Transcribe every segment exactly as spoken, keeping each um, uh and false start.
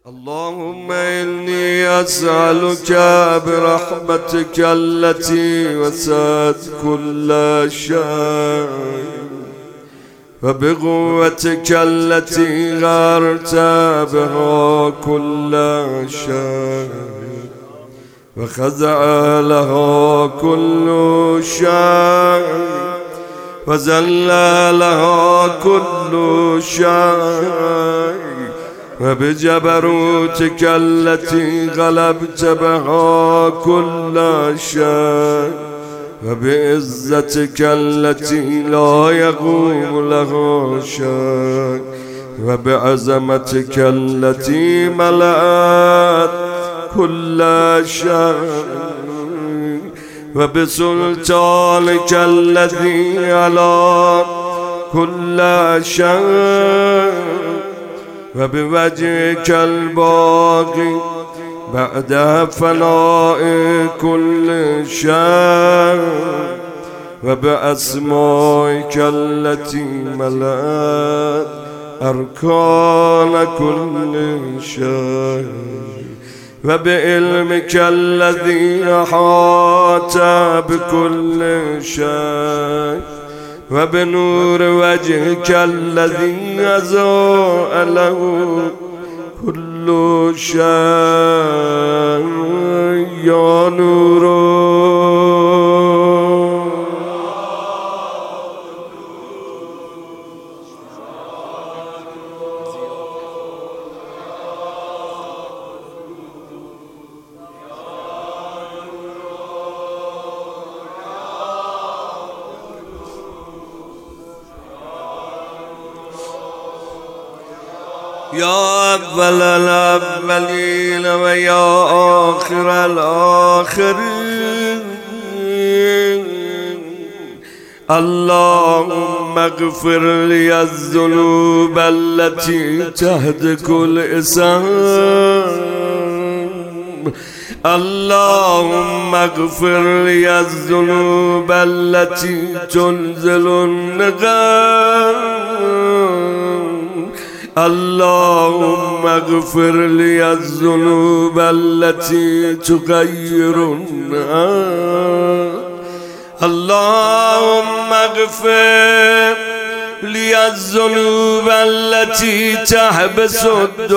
اللهم إني أسألك برحمتك التي وسعت كل شيء وبقوتك التي غارت بها كل شيء وخضع لها كل شيء وذل لها كل شيء وبجبروتك التي غلبت بها كل شيء وبعزتك التي لا يقوم لها شيء وبعظمتك التي ملأت كل شيء وبسلطانك الذي على كل شيء وبوجهك الباقي بعد فناء كل شيء وبأسمائك التي ملأت أركان كل شيء وبعلمك الذي أحاط بكل شيء وبنور وجهك الذي أضاء له كل شيء يا نور يا أول الأولين ويا آخر الآخرين اللهم اغفر لي الذنوب التي تهدك الإثام اللهم اغفر لي الذنوب التي تنزل النقام اللهم اغفر لي الذنوب التي تغير النار اللهم اغفر لي الذنوب التي تحبس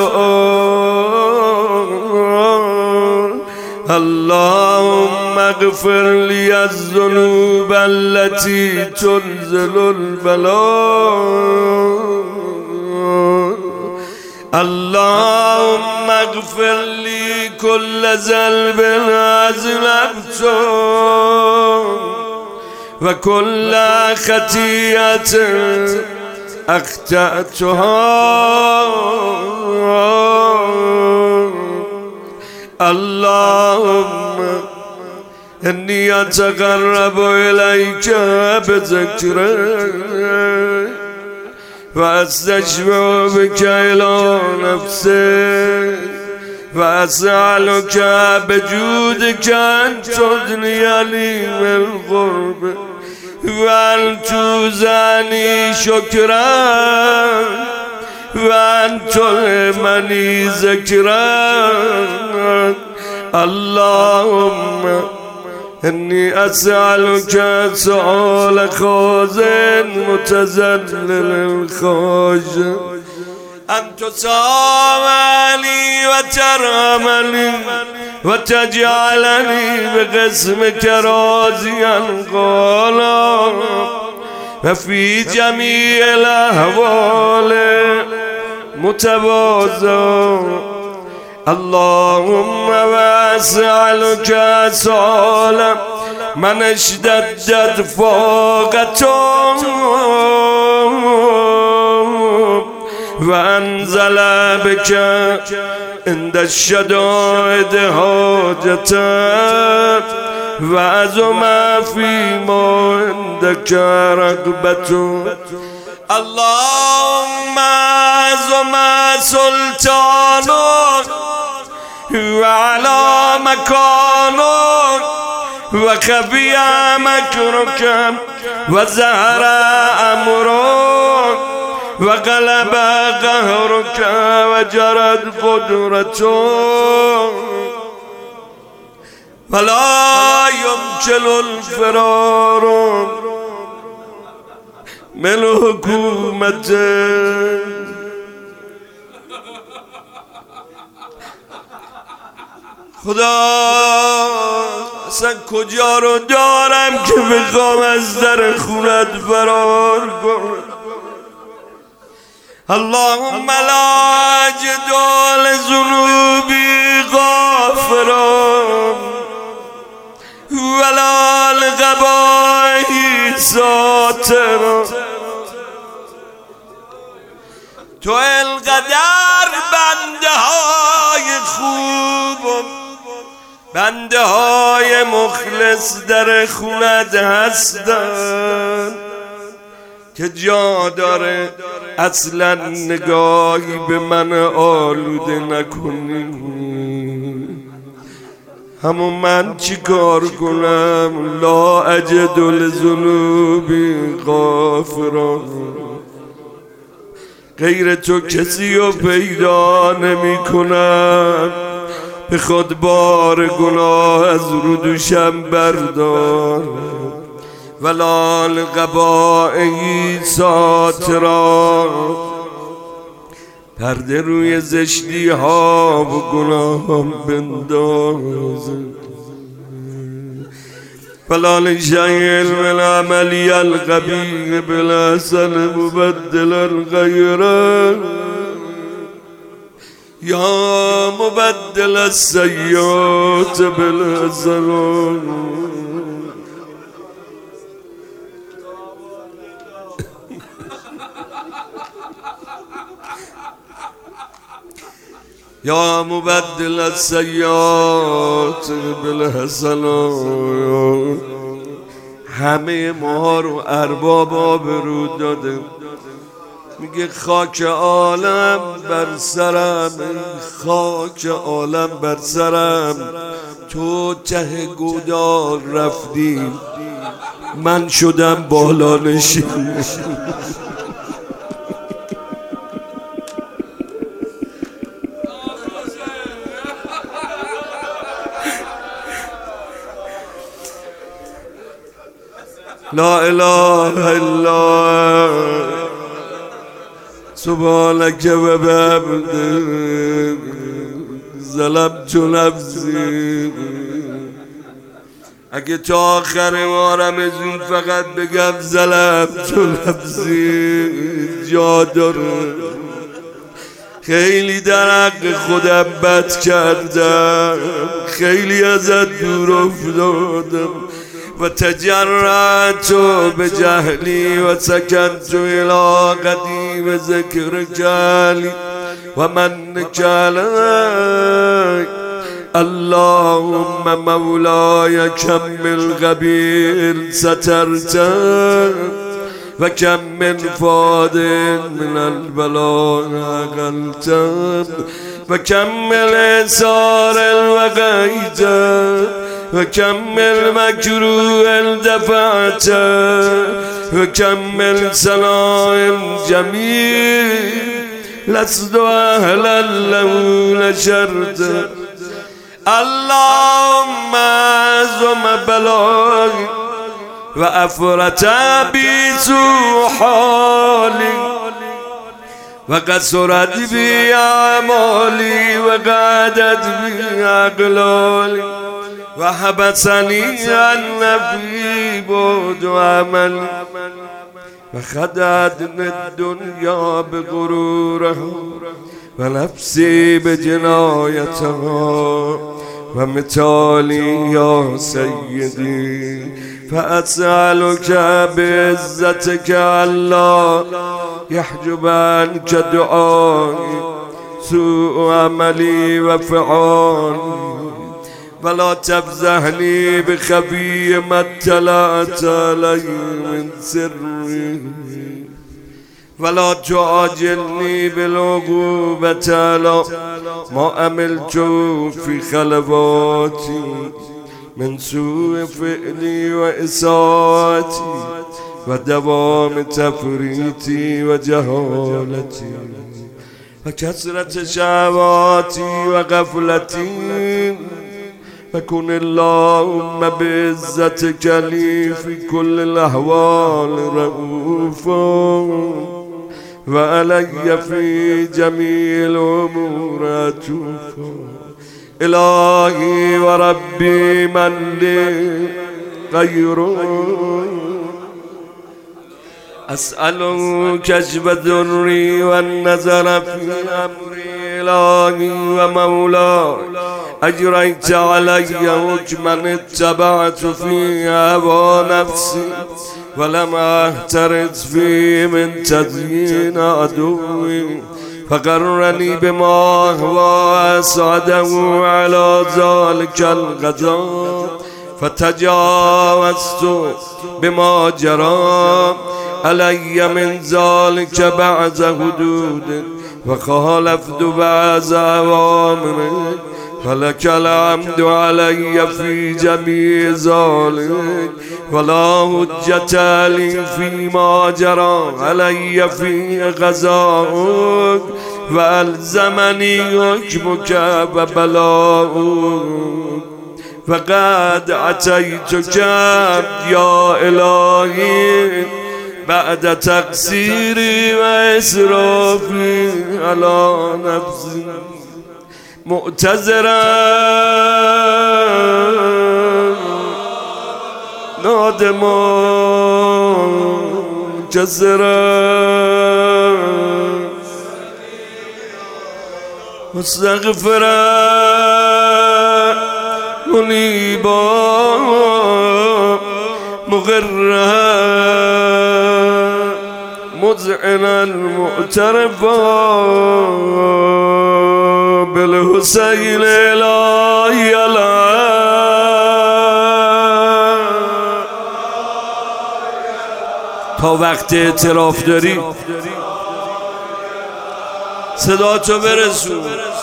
الدعاء اللهم اغفر لي الذنوب التي تنزل البلاء اللهم اغفر لي كل ذنب أذنبته وكل خطيئة أخطأتها اللهم إني أتقرب إليك بذكرك وأستشفع بك إلى نفسي وأسألك بجودك أن تدني لي من قرب وأن توزعني شكرا وأن تلهمني ذكرا اللهم إني أسألك سؤال خازن متذلل خاشع أن تصامني وترحمني وتجعلني بقسمك راضيا قالا وفي جميع الأحوال متواضعا اللهم واسألك سؤال من اشتدت فاقته وأنزل بك عند الشدائد حاجته وعزم فيما عندك رغبته اللهم عزم سلطانك وعلى مكانك وخفي مكرك وزهر أمرك وغلب قهرك وجرت قدرتك ولا يمكن الفرار من حكومته. خدا اصلا کجا رو دارم که بخوام از در خونت فرار کنم. اللهم لا جدال ذنوبی غافرا ولا القبائح ساترا. تو القدر بنده های خوب بنده های مخلص در خونت هستن که جا داره اصلا نگاهی به من آلوده نکنی. همون من چی کار کنم؟ لا اجد لذنوبی غافرا. غیر تو کسی رو پیدا نمی کنم. به خود بار گناه از رو دوشم بردار. ولا القبائح ساترا. پرده روی زشتی ها و گناهم بنداز. فلا لشيء من عملي القبيح بالحسن مبدل الغير يا مبدل السيئات بالحسن. یا مبدل السیئات بالحسن. همه ما رو ارباب آبرو داده. میگه خاک عالم بر سرم، خاک عالم بر سرم. تو ته گودال رفتی من شدم بالا نشین. لا اله الا سبحانك وبحمدك ظلمت نفسی. اگه تا آخر مارم ازون فقط بگم ظلمت نفسی جا داره. خیلی در حق خودم بد کردم، خیلی ازت دور افتادم و تجرعت بجهلی و سکنت الى قدیم ذکرک علی و منک علی. اللهم مولاي كم من قبيل سترت و کم من فاد من البلاء عقلت و کم من اثار وقيت و کم من مکروه دفعت و کم من صلاح جمیل لست اهلا له نشرت. اللهم عظم بلایی و افرت بی سوء حالی و قصرت بی اعمالی و قعدت بی اقلالی و حبسنی عن نفی بود و عملی و خدعتنی الدنیا بغرورها و نفسی بجنایتها و مثالی یا سیدی فأسألك بعزتك ألا يحجب عنك دعائي سوء عملي وفعالي ولا تفزحني بخفي ما اطلعت علي من سري ولا تعاجلني بالعقوبة على ما عملت في خلواتي من سوء فعلي وإساءتي و دوام تفریطی و جهالتی و کثرت شهواتی و غفلتی و کن اللهم بعزتك لی فی کل الاحوال رؤوفا و علی فی جمیع الامور عطوفا الهی و ربی من لی غیرک اسألو کشف ذری و النظر فی امری الهی و مولا اجریت علی حکما اتبعت فی هوا نفسی ولم احترز فی من تزیین عدوی فقرنی بما هو اسعده علی ذلك القضاء فتجاوزت بما جرى علی من ذلك بعض حدود وخالفت بعض اوامر فلك الحمد علی فی جمیع ذلك ولا حجة لی فيما جرى علی فی قضاءک و الزمنی حکمک و بلاؤک فقد اتیتک یا الهی بعد تقصیری و اسرافی علی نفسی معتذرا نادما جزرا مستغفرا منیبا مغرها مذعنا معترفا بالحسین الهی تا وقت اعتراف داری صدا تو برسون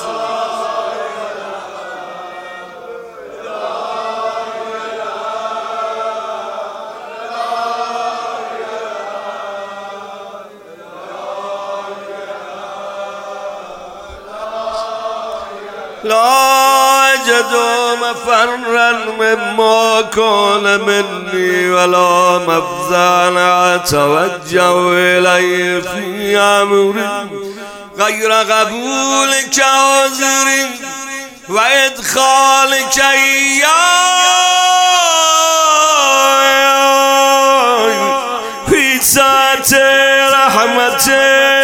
لا أجد مفرا مما كان مني ولا مفزعا أتوجه إليه في أمري غير قبولك عذري وإدخالك إياي في ساعة رحمتك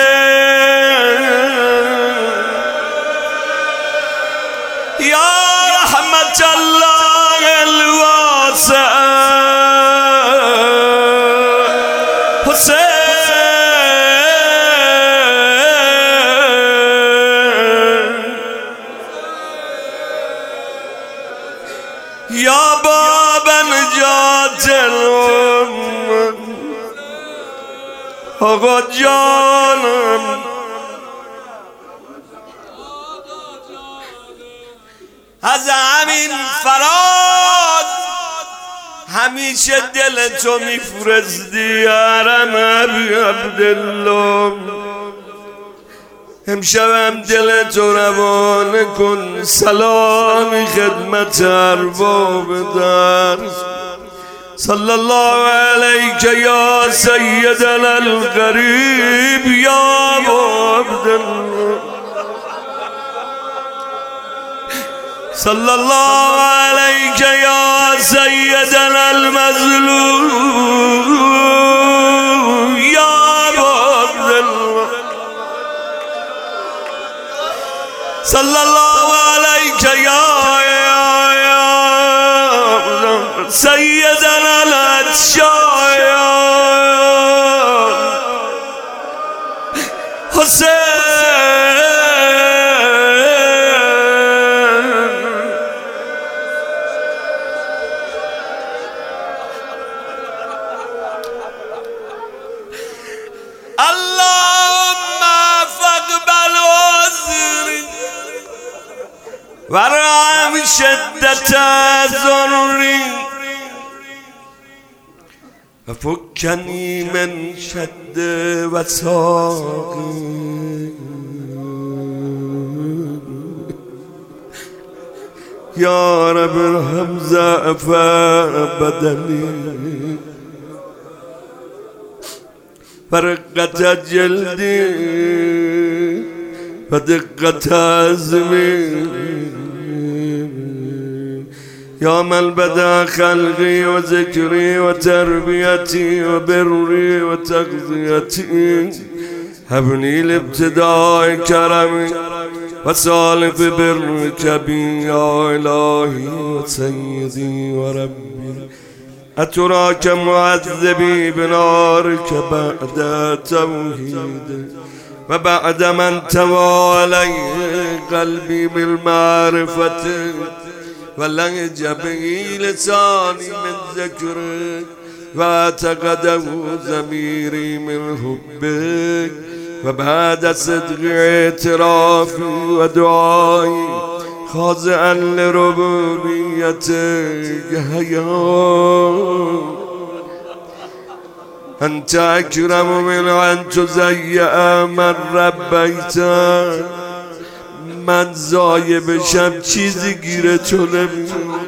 يا رحمة الله الواسعة حسين يا باب نجاة الأمة آقا جانم از همین فراد همیشه دل تو میفرستی حرم ابی عبدالله امشبم دل تو روانه کن سلامی خدمت ارباب درس صلی الله علیک یا سیدنا الغریب یا ابا عبدالله صلی الله علیک یا سیدنا المظلوم یا ابا عبدالله صلی الله علیک یا سیدنا الاتشایان حسین اللهم فاقبل عذري ورحم شدة ضري و فکنی من شد وثاقی یا رب ارحم ضعف بدنی و رقت جلدی و دقت عزمی یا من بدا خلقی و ذکری و تربیتی و بری و تغذیتی هبنی لابتداء کرمی و سالف برک بی یا الهی و سیدی و ربی اتراک معذبی بنارک بعد توحید و بعد من توالی قلبی بالمعرفت و لهج به لسانی من ذکرک و اعتقده ضمیری من حبک و بعد صدق اعترافی و دعایی خاضعا لربوبیتک حیا انت اکرم من ان تضیع من ربیتک من ضایع بشم چیزی گیره تو نمیاد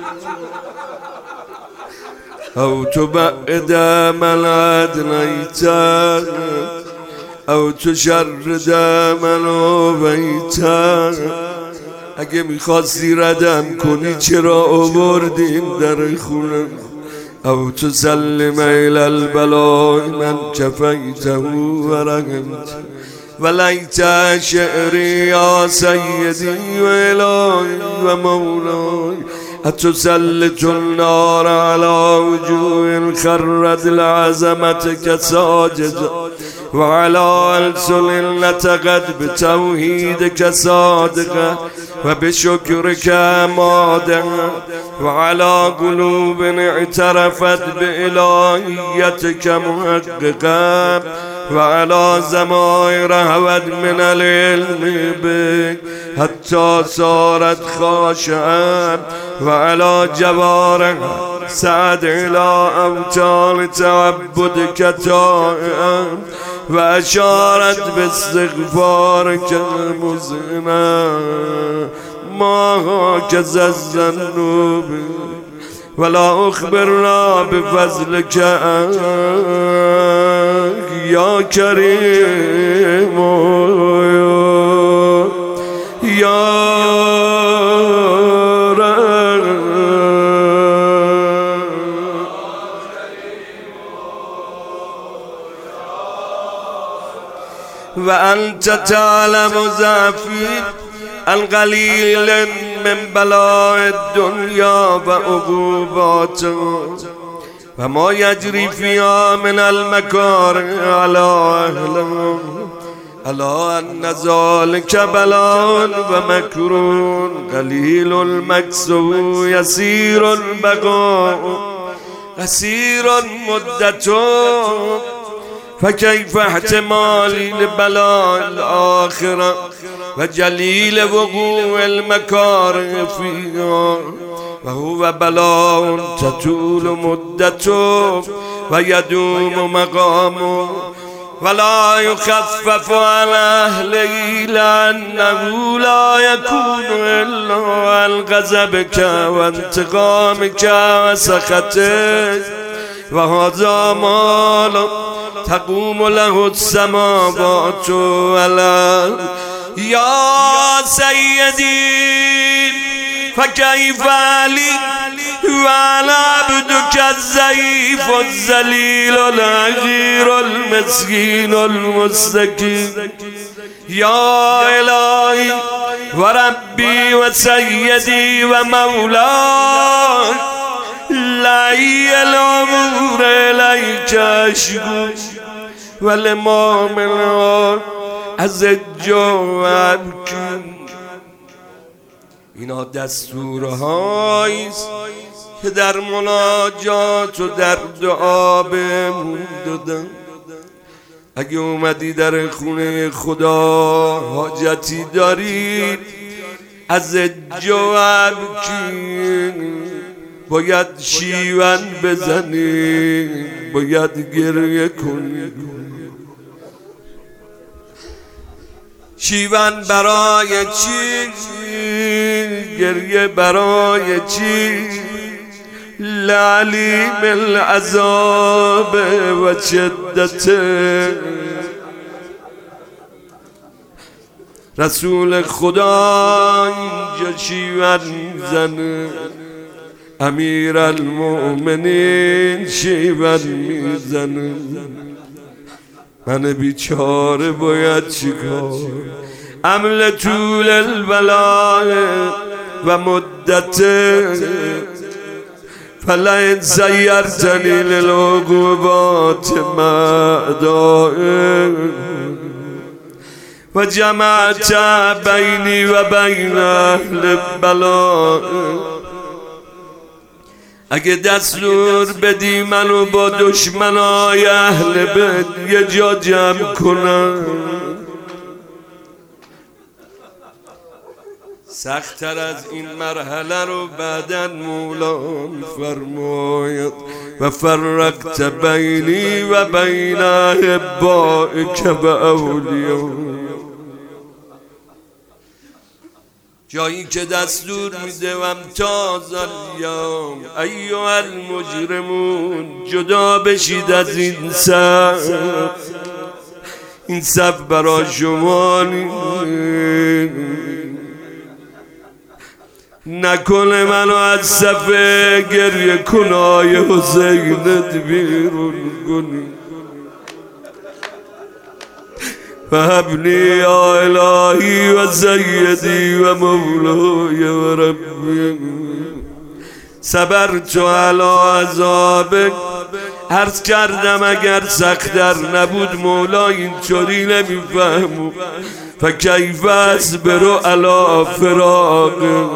او تبعد من ادنیتک او تشرد من آویتک اگه میخواستی ردم کنی چرا آوردیم در خونم او تسلم الى البلاء من کفیته و رحمت و لیت شعری یا سیدی و الهی و مولای اتسلط النار على وجوه خرت العظمتك ساجدا وعلى ألسن نطقت بتوحيدك صادقا وبشكرك مادها وعلى قلوب اعترفت بإلهيتك محققا وعلى زمائر هود من العلم بك حتى صارت خاشعا وعلى جوارح سعد إلى أوتار تعبدك طائعا وأشارت باستغفارك مزنا ما هكذا الذنوب ولا أخبرنا بفضلك يا كريم يا وأنت تعلم ضعفي القليل من بلاء الدنيا وعقوباتها وما يجري فيها من المكاره على أهلها ألا أن ذلك بلاء ومكروه قليل المكسو يسير البقاء قصير مدته فكيف احتمالي لبلاء الآخرة وجليل وقوع المكاره فيها وهو بلاء تطول مدته ويدوم مقامه ولا يخفف عن أهله لأنه لا يكون إلا عن غضبك وانتقامك وسخطك وهذا مال تقوم له السماوات والأرض يا سيدي فكيف لي وأنا عبدك الضعيف الذليل الحقير المسكين المستكين يا إلهي وربي وسيدي ومولاي لعي الأمور إليك أشكو والإمام العار أزج وأبكي. اینا دستورهاییست که در مناجات و در دعا بهمون دادن. اگه اومدی در خونه خدا حاجتی دارید از جو ابکی باید شیون بزنی، باید گریه کنی. شیون برای چی؟ گریه برای چی؟ لعلیم العذاب و شدته. رسول خدا اینجا شیون زنه، امیر المؤمنین شیون میزنه. من بیچاره باید چیکار؟ عمل طول البلاء و مدت، فلئن سیرتنی للعقوبات معدائه و جمعت بینی و بین اهل بلاء. اگه دستور بدی منو با دشمنای اهل بیت یه جا جمع کنم، سخت‌تر از این مرحله رو بعداً مولا فرماید و فرقت بینی و بین احبائک و اولیاء. جایی که دستور میده و امتاز الیوم ایها المجرمون، جدا بشید از این صف. این صف برای شما نیست. نکنه منو از صف گریه کنای حسینت بیرون کنی. فهبنی یا الهی و سیدی و مولای و ربی، صبرت علی عذابک. عرض کردم اگر سخت‌تر نبود مولا اینطوری نمیفهمو. فکیف اصبر علی فراق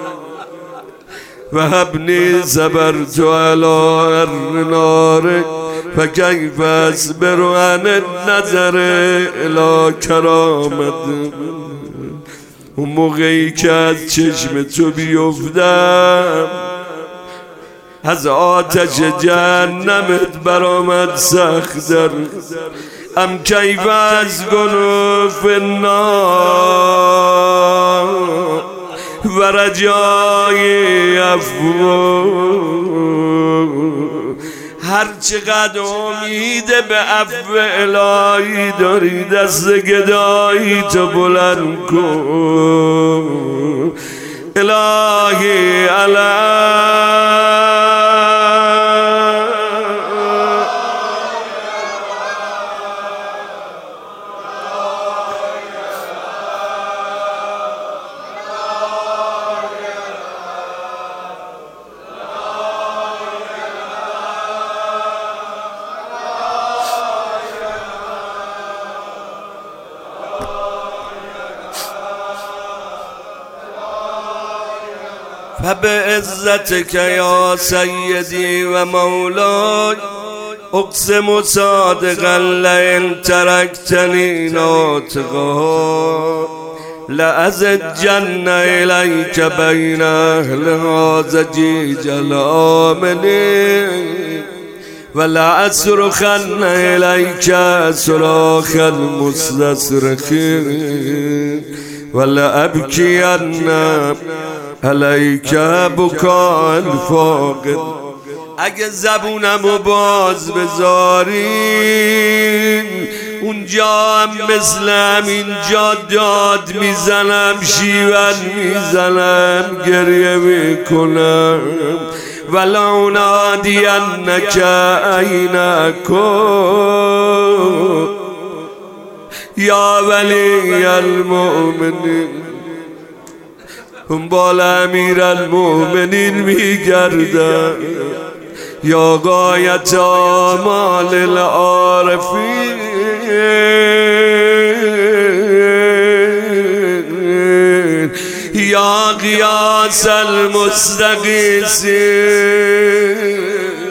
و هبنی صبرت علی النار فکیف اصبر عن النظر الی کرامت. اون موقعی که از چشم تو بیفتم از آتش جهنمت برآمد سخت‌تر. ام کیف از گنوف النار و رجای عفو. هر چقدر امید به عفو الهی داری دست گدایی تو بلند کن. الهی علی فبعزتك یا سیدی و مولاي اقسم صادقا لئن ترکتنی ناطقا لأزجن الیک بین اهل هذا جیج الآمن ولأصرخن الیک صراخ المستصرخین ولأبکین علیک بکاء الفاقد. اگه زبونمو باز بذارین اونجا هم مثل همینجا داد میزنم، شیون میزنم، گریه میکنم. ولو نادینک عینکم یا ولی المؤمنین. دنبال امیر المؤمنین میگردم یا غایت آمال العارفین یا غیاث المستغیثین.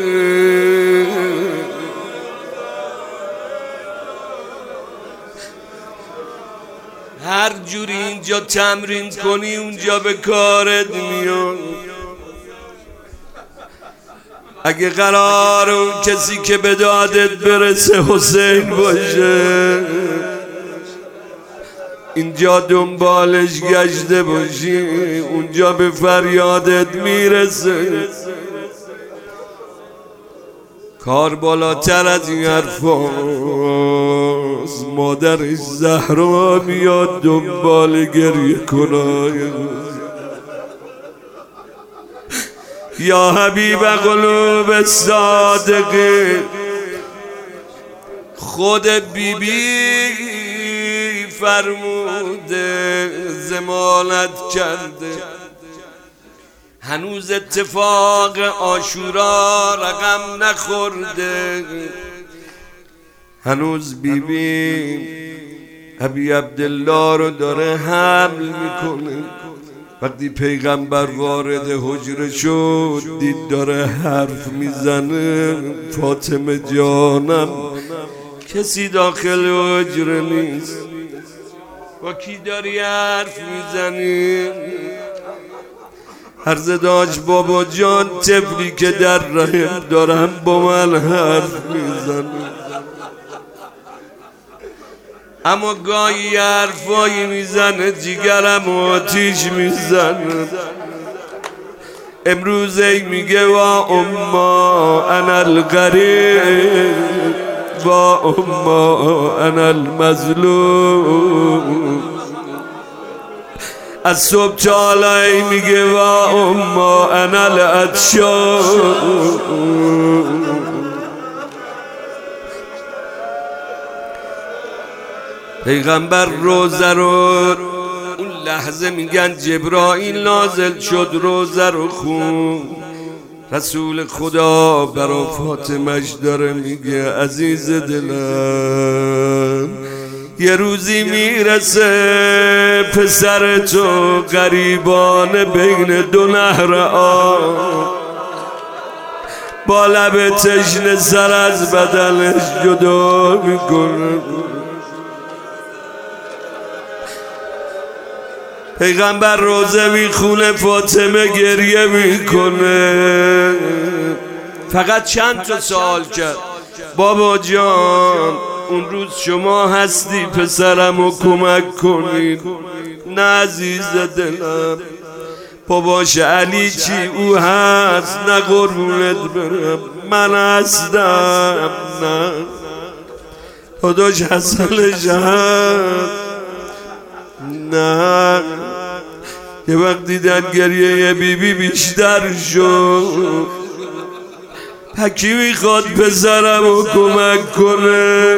هر جوری اینجا تمرین کنی اونجا به کارت میاد. اگه قرار اون کسی که به دادت برسه حسین باشه، اینجا دنبالش گشته باشی، اونجا به فریادت میرسه. کار بالاتر از این حرفاست. مادرش زهرا میاد دنبال گریه کنای یا حبیب قلوب الصادقین. خود بی بی فرموده ضمانت کرده، هنوز اتفاق عاشورا رقم نخورده. هنوز بی بی ابی عبدالله رو داره حمل میکنه. وقتی پیغمبر وارد حجره شد دید داره حرف میزنه، فاطمه جانم کسی داخل حجره نیست، با کی داری حرف میزنی؟ عرض داشت بابا جان طفلی که در رحم دارم با من حرف میزنه، اما گاهی حرفایی میزنه جیگرم آتیش میزنه. امروز ای میگه وا اما انا الغریب وا اما انا المظلوم. از صبح چالای میگه وا اما انا العطشان. پیغمبر روزه رو اون لحظه میگن جبرائیل نازل شد روزه رو خون. رسول خدا برا فاطمهش داره میگه عزیز دلم یه روزی میرسه پسر تو غریبانه بین دو نهر آب، با لب تشنه سر از بدنش جدا میکنه. پیغمبر روزه میخونه، فاطمه گریه میکنه. فقط چند تا سوال کرد، بابا جان اون روز شما هستی پسرمو کمک کنید؟ نه عزیز دلم. باباش علی چی؟ او هست؟ نه قربونت برم من هستم. نه خداش حسنش هست. نه یه وقت دیدن گریه بی بی بیشتر شد، پکی میخواد پسرم رو کمک کنه.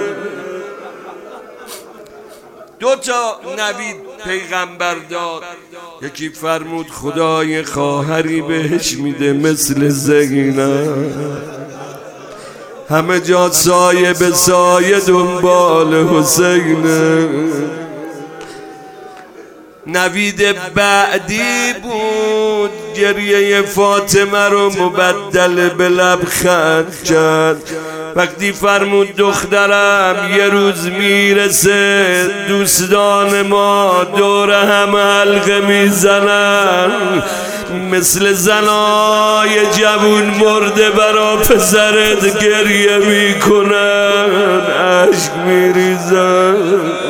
دو تا نوید پیغمبر داد، یکی فرمود خدای خواهری بهش میده مثل زینب، همه جا سایه به سایه دنبال حسینه. نوید بعدی بود گریه فاطمه رو مبدل به لبخند کرد. وقتی فرمود دخترم یه روز میرسه دوستان ما دور هم حلقه میزنن، مثل زنای جوون مرده برا پسرت گریه میکنن، عشق میریزن.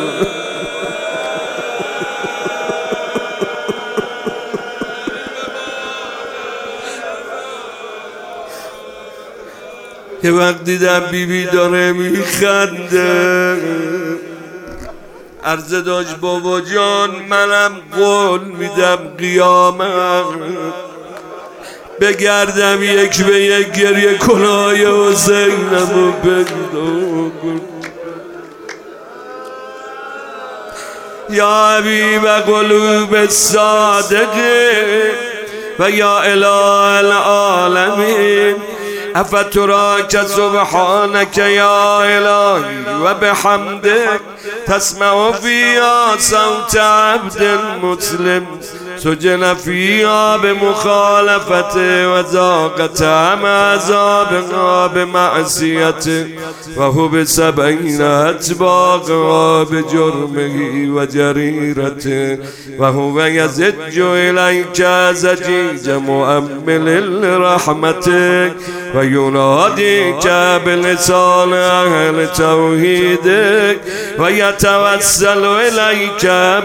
یه وقت دیدم بی بی داره میخنده، عرضه داشت بابا جان منم قول میدم قیامت بگردم یک به یک گریه کنای حسینم رو پیدا کن. یا حبیب قلوب الصادقین و یا اله العالمین، افتراک سبحانک یا الهی و بحمدک تسمع فیها صوت عبد المسلم سجن فيها بمخالفته وذاق طعم عذابها بمعصيته وحبس بين أطباقها بجرمه وجريرته وهو يزج إليك زجيج مؤمل لرحمتك ويناديك بلسان أهل توحيدك ويتوسل إليك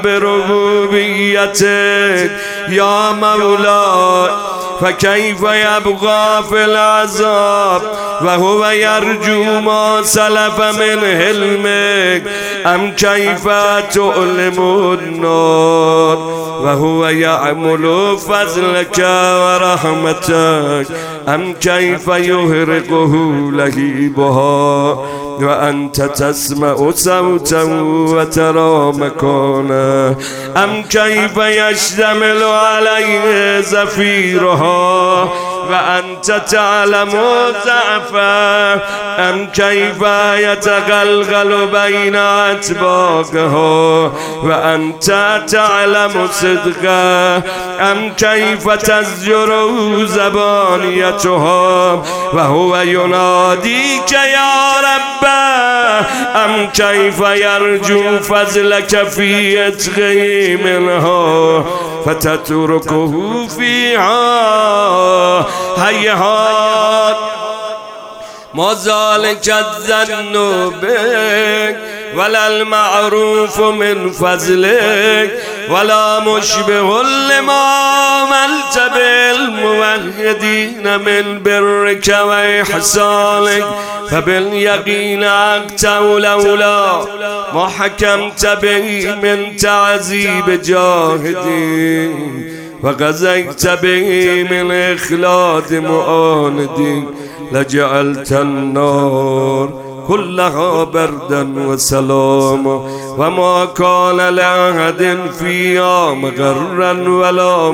بربوبيتك يا مولاي فكيف يبقى في العذاب وهو يرجو ما سلف من حلمك أم كيف تؤلم النار وهو يعمل فضلك ورحمتك أم كيف يهرقه لهيبها وأنت تسمع صوتا وترى مكانا أم كيف يشتمل عليه زفيرها وأنت تعلم ضعفه أم كيف يتغلغل بين أطباقها وأنت تعلم صدقه أم كيف تزجر زبانيتها وهو يناديك يا رب أم كيف يرجو فضلك في عتقه منها فتتركه فيها هيهات ما ذلك الظن بك ولا المعروف من فضلك ولا مشبه لما عملت بالموحدين من برك وإحسانك فباليقين أنت ولولا ما حكمت به من تعذيب جاهدين وغزيت به من إخلاد معاندين لجعلت النار كلها بردا وسلاما وما كان لأحد فيها مغرا ولا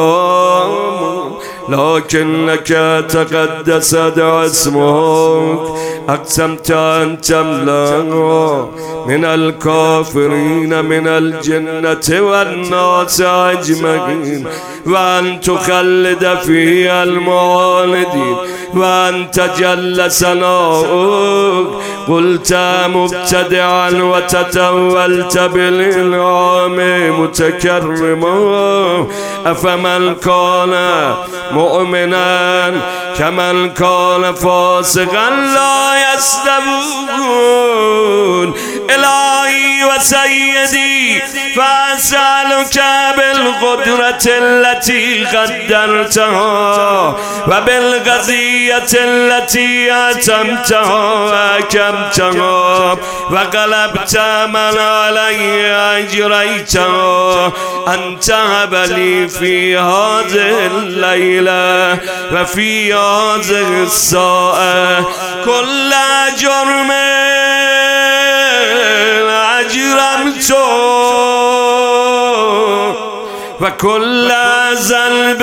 مقام لكنك تقدست اسمك أقسمت أن تملأ من الكافرين من الجنة والناس أجمعين وأن تخلد فيها المعاندين وأن تجل ثناؤك قلت مبتدعا وتتولت بالإنعام متكرما أفمن كان مؤمنا كمن كان فاسقا لا يستوون إلهي وسيدي فأسألك بالقدرة التي قدرتها وبالغزية التي أتمتها وأكمتها وقلبت من علي أجريتها أن تهب لي في هذه الليلة وفي هذه الساعة كل جرم أجرمته وكل ذنب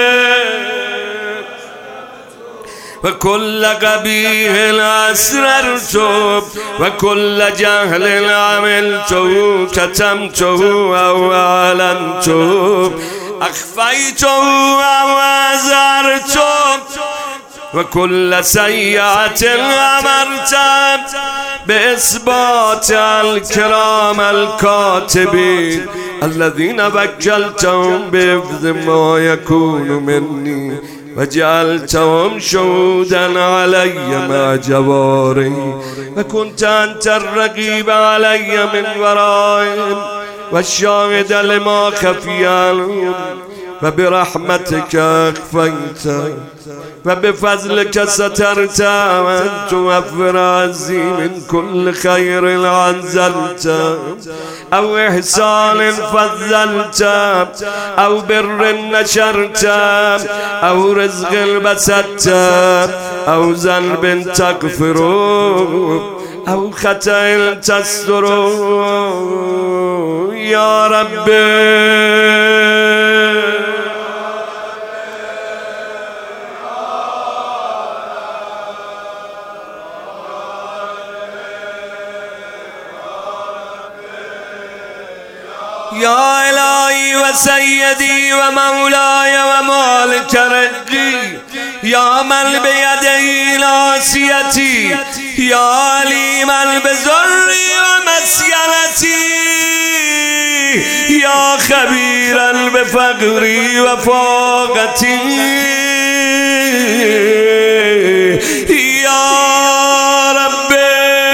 وكل قبيح أسررته وكل جهل عملته كتمته أو أعلنته أخفيته أو أزرته وكل سيئة أمرت بإثبات الكرام الكاتبين الذين وكلتهم بحفظ ما يكون مني وجعلتهم شهودا علي مع جواري وكنت أنت الرقيب علي من ورائهم والشاهد لما خفي عنهم وبرحمتك أخفيت وبفضلك سترت وأن توفر عزي من كل خير أنزلت أو إحسان فضلت أو بر نشرت أو رزق بسطت أو ذنب تغفر أو خطأ تستر يا رب يا إلهي وسيدي ومولاي ومالك رزقي يا من بيده ناصيتي يا عليما بضري ومسكنتي يا خبيرا بفقري وفاقتي يا ربي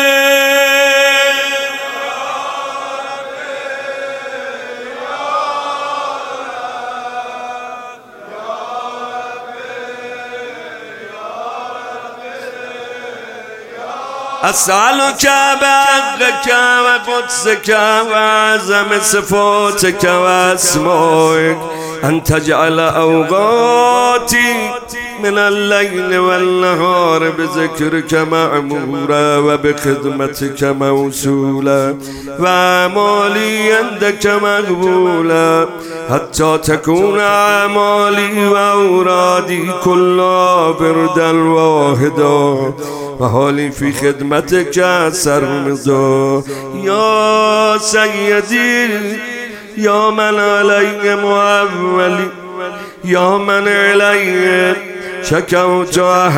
أسألك بحقك وقدسك وعظم صفاتك وأسمائك أن تجعل أوقاتي من الليل والنهار بذكرك معمورا وبخدمتك موصولا وأعمالي عندك مقبولا حتى تكون أعمالي وأورادي كلها بردا واحدا وحالي في خدمتك سرمدا يا سيدي يا من علي معولي يا من علي شكوت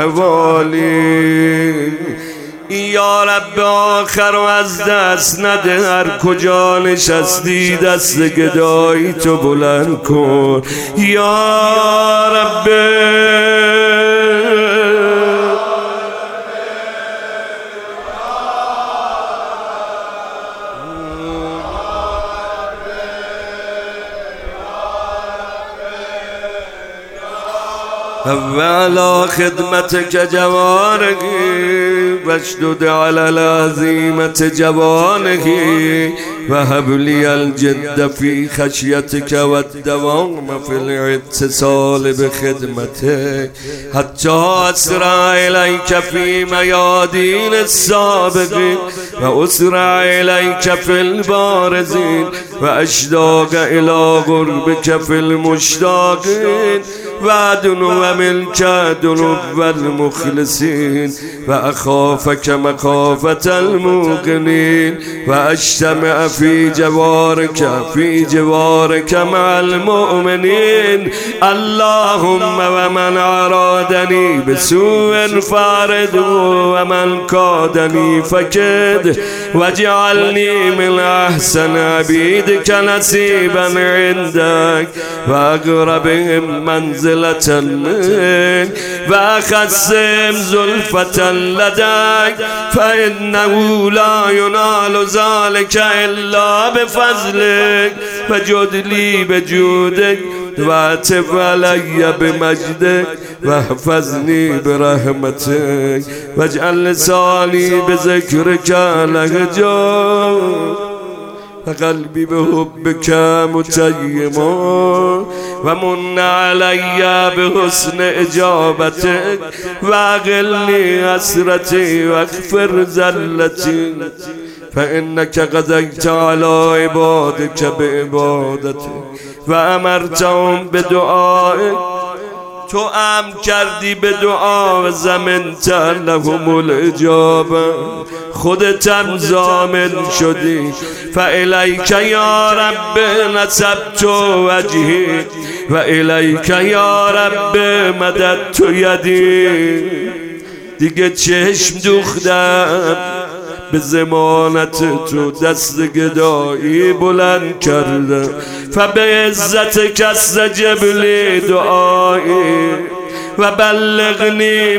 احوالي یا رب آخر و از دست نده هر کجا نشستی دست گدایی تو بلند کن یا رب وعلى خدمتك جوارحي واشدد على العزيمة جوانه وهب لي الجد في خشيتك والدوام في الاتصال بخدمتك حتى أسرع إليك في ميادين السابقين وأسرع إليك في البارزين وأشتاق إلى قربك في المشتاقين وأدنو منك دنو المخلصين وأخافك مخافة الموقنين وأجتمع في جوارك في جوارك مع المؤمنين اللهم ومن أرادني بسوء فارد ومن كادني فكد واجعلني من أحسن عبيدك نصيبا عندك وأقربهم منزلة منك وأخصهم زلفة لديك فإنه لا ينال ذلك إلا بفضلك فجد لي بجودك واتف علي بمجدك واحفظني برحمتك واجعل لساني بذكرك لهجا قلبي بحبك متيما ومن علي بحسن إجابتك واغلني حسرتي واغفر زلتي فإنك قضيت على عبادك بعبادتك وأمرتهم بدعائك تو امر کردی به دعا و زمنت لهم الاجابه خودتم ضامن شدی فالیک یا رب نصبت وجهی و الیک یا رب مددت یدی دیگه چشم دوختم به ضمانت تو دست گدایی بلند کردم فبعزت کس جبلی دعایی و بلغنی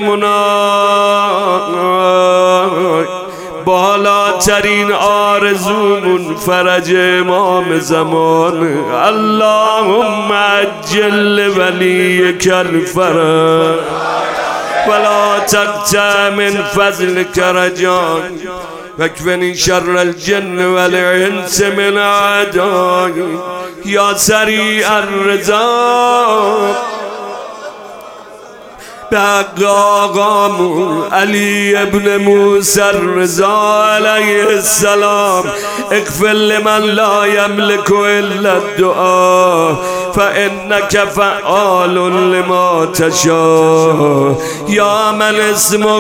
منای بالاترین آرزومون فرج امام زمان اللهم عجل ولیک الفرج ولا تقطع من فضلك رجاء واكفني شر الجن والانس من اعدائي يا سريع الرضا بحق آقامون علی ابن موسی الرضا علیه السلام اغفر لمن لا يملك الا الدعاء فإنك فعال لما تشاء يا من اسمه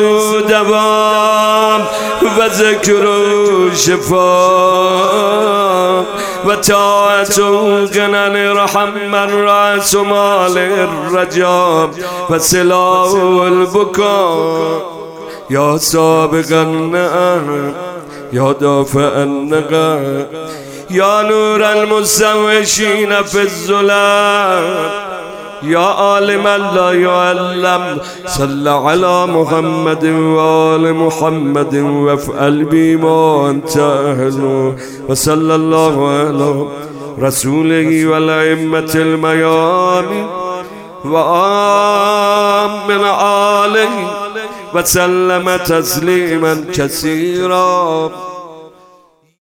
دوام و ذکر شفا وطاعة غنى رحم من رأس مال الرجاء وسلاح البكاء يا سابق النعم يا دافع النقم يا نور المستوحشين في الظلام يا عالم لا يعلم صل على محمد وآل محمد وافعل بما أنت أهله وصلى الله على رسوله والأئمة الميامين وآمن آله وسلم تسليما كثيرا.